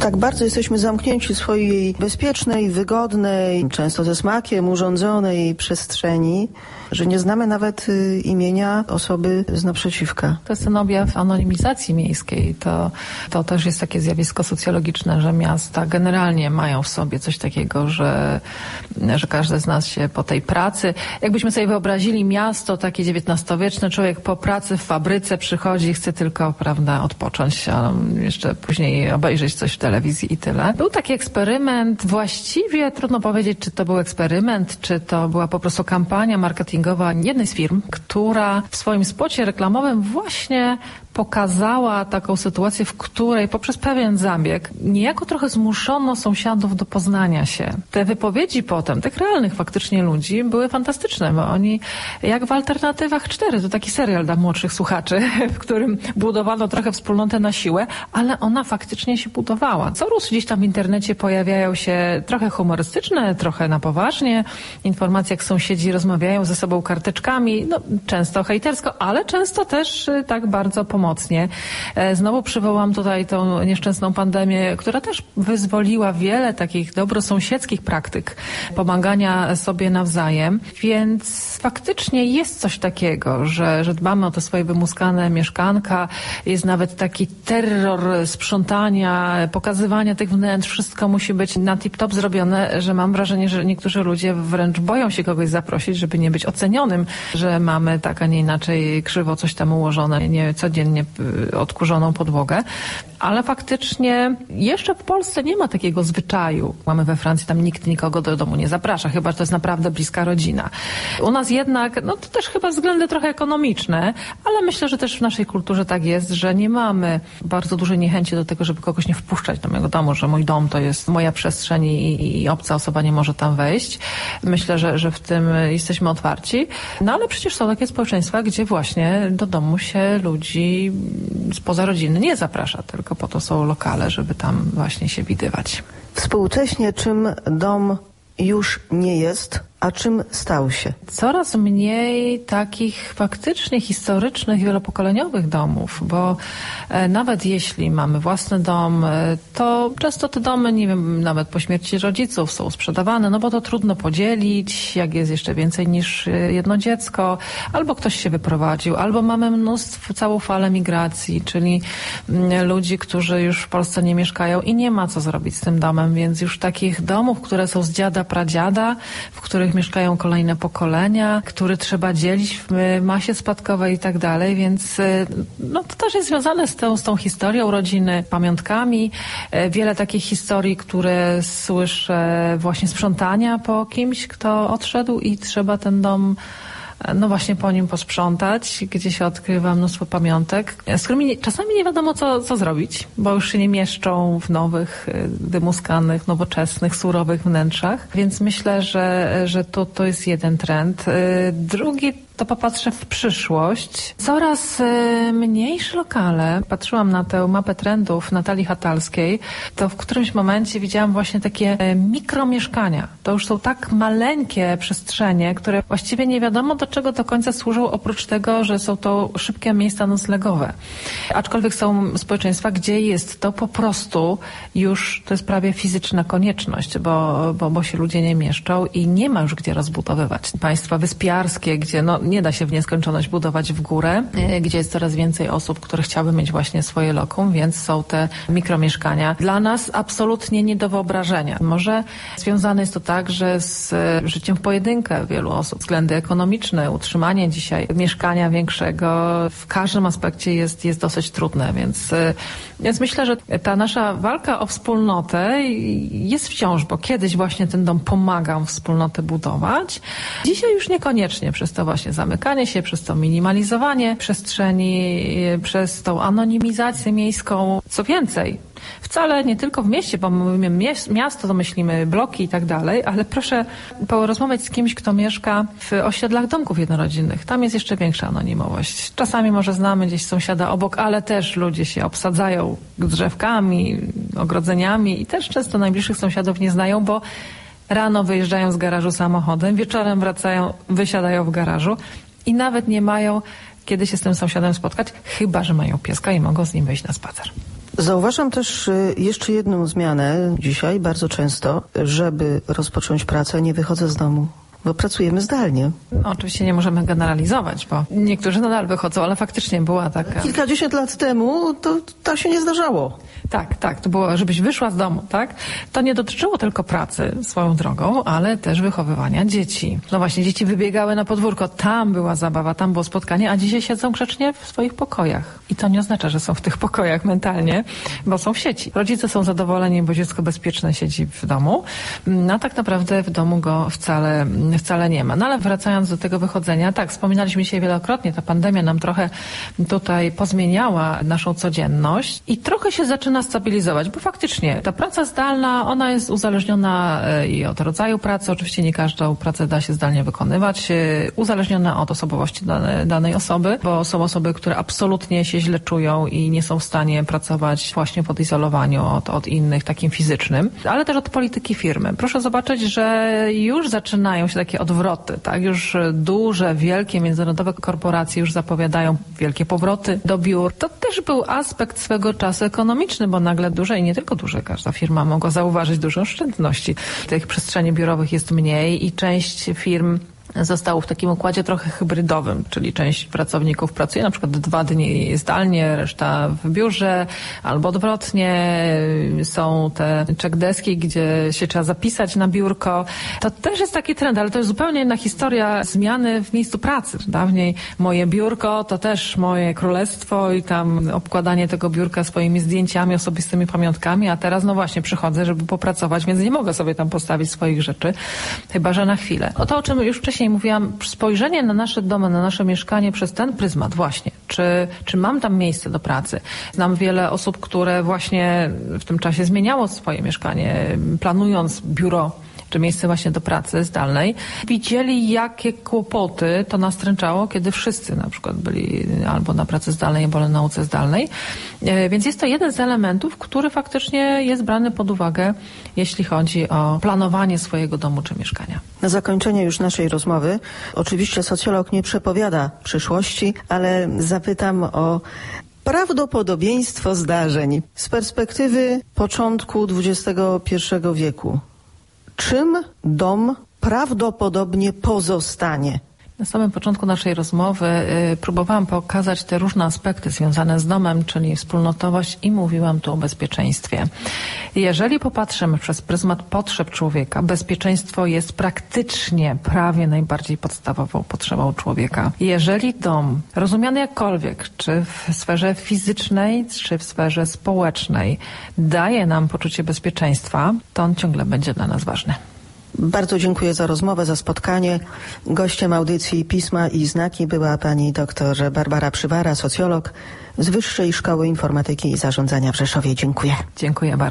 Tak bardzo jesteśmy zamknięci w swojej bezpiecznej, wygodnej, często ze smakiem urządzonej przestrzeni, że nie znamy nawet imienia osoby z naprzeciwka. To jest ten objaw anonimizacji miejskiej. To też jest takie zjawisko socjologiczne, że miasta generalnie mają w sobie coś takiego, że każdy z nas się po tej pracy, jakbyśmy sobie wyobrazili miasto takie XIX-wieczne, człowiek po pracy w fabryce przychodzi i chce tylko, prawda, odpocząć, a jeszcze później obejrzeć coś w telewizji i tyle. Był taki eksperyment, właściwie trudno powiedzieć, czy to był eksperyment, czy to była po prostu kampania marketingowa jednej z firm, która w swoim spocie reklamowym właśnie pokazała taką sytuację, w której poprzez pewien zabieg niejako trochę zmuszono sąsiadów do poznania się. Te wypowiedzi potem, tych realnych faktycznie ludzi, były fantastyczne, bo oni, jak w Alternatywach 4, to taki serial dla młodszych słuchaczy, w którym budowano trochę wspólnotę na siłę, ale ona faktycznie się budowała. Co rósł gdzieś tam w internecie pojawiają się trochę humorystyczne, trochę na poważnie informacje, jak sąsiedzi rozmawiają ze sobą karteczkami, no często hejtersko, ale często też tak bardzo pomocnie. Znowu przywołam tutaj tą nieszczęsną pandemię, która też wyzwoliła wiele takich dobrosąsiedzkich praktyk pomagania sobie nawzajem, więc faktycznie jest coś takiego, że dbamy o te swoje wymuskane mieszkanka, jest nawet taki terror sprzątania, pokazywania tych wnętrz, wszystko musi być na tip-top zrobione, że mam wrażenie, że niektórzy ludzie wręcz boją się kogoś zaprosić, żeby nie być ocenionym, że mamy tak, a nie inaczej krzywo coś tam ułożone, nie codziennie odkurzoną podłogę, ale faktycznie jeszcze w Polsce nie ma takiego zwyczaju. Mamy we Francji, tam nikt nikogo do domu nie zaprasza, chyba że to jest naprawdę bliska rodzina. U nas jednak, no to też chyba względy trochę ekonomiczne, ale myślę, że też w naszej kulturze tak jest, że nie mamy bardzo dużej niechęci do tego, żeby kogoś nie wpuszczać do mojego domu, że mój dom to jest moja przestrzeń i obca osoba nie może tam wejść. Myślę, że w tym jesteśmy otwarci. No ale przecież są takie społeczeństwa, gdzie właśnie do domu się ludzi spoza rodziny nie zaprasza, tylko po to są lokale, żeby tam właśnie się widywać. Współcześnie czym dom już nie jest, a czym stał się? Coraz mniej takich faktycznie historycznych, wielopokoleniowych domów, bo nawet jeśli mamy własny dom, to często te domy, nie wiem, nawet po śmierci rodziców są sprzedawane, no bo to trudno podzielić, jak jest jeszcze więcej niż jedno dziecko, albo ktoś się wyprowadził, albo mamy całą falę migracji, czyli ludzi, którzy już w Polsce nie mieszkają i nie ma co zrobić z tym domem, więc już takich domów, które są z dziada, pradziada, w których mieszkają kolejne pokolenia, które trzeba dzielić w masie spadkowej i tak dalej, więc no, to też jest związane z tą historią rodziny, pamiątkami. Wiele takich historii, które słyszę właśnie sprzątania po kimś, kto odszedł i trzeba ten dom no właśnie po nim posprzątać, gdzie się odkrywa mnóstwo pamiątek, z którymi czasami nie wiadomo co zrobić, bo już się nie mieszczą w nowych, wymuskanych, nowoczesnych, surowych wnętrzach. Więc myślę, że to jest jeden trend. Drugi to popatrzę w przyszłość. Coraz mniejsze lokale. Patrzyłam na tę mapę trendów Natalii Hatalskiej, to w którymś momencie widziałam właśnie takie mikromieszkania. To już są tak maleńkie przestrzenie, które właściwie nie wiadomo do czego do końca służą, oprócz tego, że są to szybkie miejsca noclegowe. Aczkolwiek są społeczeństwa, gdzie jest to po prostu już, to jest prawie fizyczna konieczność, bo się ludzie nie mieszczą i nie ma już gdzie rozbudowywać. Państwa wyspiarskie, gdzie nie da się w nieskończoność budować w górę, gdzie jest coraz więcej osób, które chciały mieć właśnie swoje lokum, więc są te mikromieszkania. Dla nas absolutnie nie do wyobrażenia. Może związane jest to także z życiem w pojedynkę wielu osób. Względy ekonomiczne, utrzymanie dzisiaj mieszkania większego w każdym aspekcie jest dosyć trudne, więc myślę, że ta nasza walka o wspólnotę jest wciąż, bo kiedyś właśnie ten dom pomagał wspólnotę budować. Dzisiaj już niekoniecznie przez to właśnie zamykanie się, przez to minimalizowanie przestrzeni, przez tą anonimizację miejską. Co więcej, wcale nie tylko w mieście, bo mówimy miasto, to myślimy bloki i tak dalej, ale proszę porozmawiać z kimś, kto mieszka w osiedlach domków jednorodzinnych. Tam jest jeszcze większa anonimowość. Czasami może znamy gdzieś sąsiada obok, ale też ludzie się obsadzają drzewkami, ogrodzeniami i też często najbliższych sąsiadów nie znają, bo rano wyjeżdżają z garażu samochodem, wieczorem wracają, wysiadają w garażu i nawet nie mają kiedy się z tym sąsiadem spotkać, chyba że mają pieska i mogą z nim wyjść na spacer. Zauważam też jeszcze jedną zmianę dzisiaj, bardzo często, żeby rozpocząć pracę, nie wychodzę z domu, bo pracujemy zdalnie. No, oczywiście nie możemy generalizować, bo niektórzy nadal wychodzą, ale faktycznie była taka... Kilkadziesiąt lat temu to tak się nie zdarzało. Tak, to było, żebyś wyszła z domu, tak? To nie dotyczyło tylko pracy swoją drogą, ale też wychowywania dzieci. No właśnie, dzieci wybiegały na podwórko, tam była zabawa, tam było spotkanie, a dzisiaj siedzą grzecznie w swoich pokojach. I to nie oznacza, że są w tych pokojach mentalnie, bo są w sieci. Rodzice są zadowoleni, bo dziecko bezpieczne siedzi w domu, a tak naprawdę w domu go wcale nie ma. No ale wracając do tego wychodzenia, tak, wspominaliśmy dzisiaj wielokrotnie, ta pandemia nam trochę tutaj pozmieniała naszą codzienność i trochę się zaczyna stabilizować, bo faktycznie ta praca zdalna, ona jest uzależniona i od rodzaju pracy, oczywiście nie każdą pracę da się zdalnie wykonywać, uzależniona od osobowości danej osoby, bo są osoby, które absolutnie się źle czują i nie są w stanie pracować właśnie w odizolowaniu od innych, takim fizycznym, ale też od polityki firmy. Proszę zobaczyć, że już zaczynają się takie odwroty, tak? Już duże, wielkie międzynarodowe korporacje już zapowiadają wielkie powroty do biur. To też był aspekt swego czasu ekonomiczny, bo nagle duże i nie tylko duże, każda firma mogła zauważyć duże oszczędności. Tych przestrzeni biurowych jest mniej i część firm zostało w takim układzie trochę hybrydowym, czyli część pracowników pracuje na przykład 2 dni zdalnie, reszta w biurze, albo odwrotnie. Są te checkdeski, gdzie się trzeba zapisać na biurko. To też jest taki trend, ale to jest zupełnie inna historia zmiany w miejscu pracy. Dawniej moje biurko to też moje królestwo i tam obkładanie tego biurka swoimi zdjęciami, osobistymi pamiątkami, a teraz no właśnie przychodzę, żeby popracować, więc nie mogę sobie tam postawić swoich rzeczy, chyba że na chwilę. O to, o czym już wcześniej mówiłam, spojrzenie na nasze domy, na nasze mieszkanie przez ten pryzmat właśnie. Czy mam tam miejsce do pracy? Znam wiele osób, które właśnie w tym czasie zmieniało swoje mieszkanie, planując biuro czy miejsce właśnie do pracy zdalnej. Widzieli, jakie kłopoty to nastręczało, kiedy wszyscy na przykład byli albo na pracy zdalnej, albo na nauce zdalnej. Więc jest to jeden z elementów, który faktycznie jest brany pod uwagę, jeśli chodzi o planowanie swojego domu czy mieszkania. Na zakończenie już naszej rozmowy, oczywiście socjolog nie przepowiada przyszłości, ale zapytam o prawdopodobieństwo zdarzeń z perspektywy początku XXI wieku. Czym dom prawdopodobnie pozostanie? Na samym początku naszej rozmowy próbowałam pokazać te różne aspekty związane z domem, czyli wspólnotowość i mówiłam tu o bezpieczeństwie. Jeżeli popatrzymy przez pryzmat potrzeb człowieka, bezpieczeństwo jest praktycznie prawie najbardziej podstawową potrzebą człowieka. Jeżeli dom, rozumiany jakkolwiek, czy w sferze fizycznej, czy w sferze społecznej, daje nam poczucie bezpieczeństwa, to on ciągle będzie dla nas ważny. Bardzo dziękuję za rozmowę, za spotkanie. Gościem audycji Pisma i Znaki była pani dr Barbara Przywara, socjolog z Wyższej Szkoły Informatyki i Zarządzania w Rzeszowie. Dziękuję. Dziękuję bardzo.